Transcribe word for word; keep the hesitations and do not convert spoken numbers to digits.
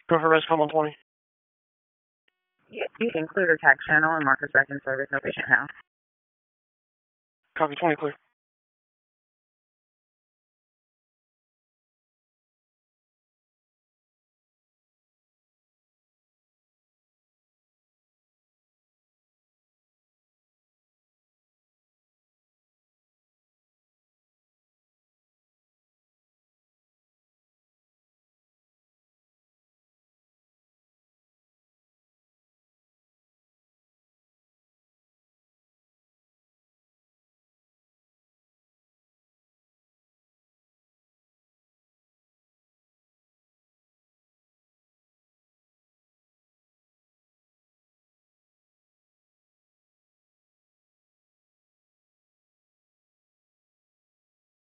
Go for rest, come on twenty. Yeah, you can clear the tax channel and mark us back in service, no patient house. Copy twenty, clear.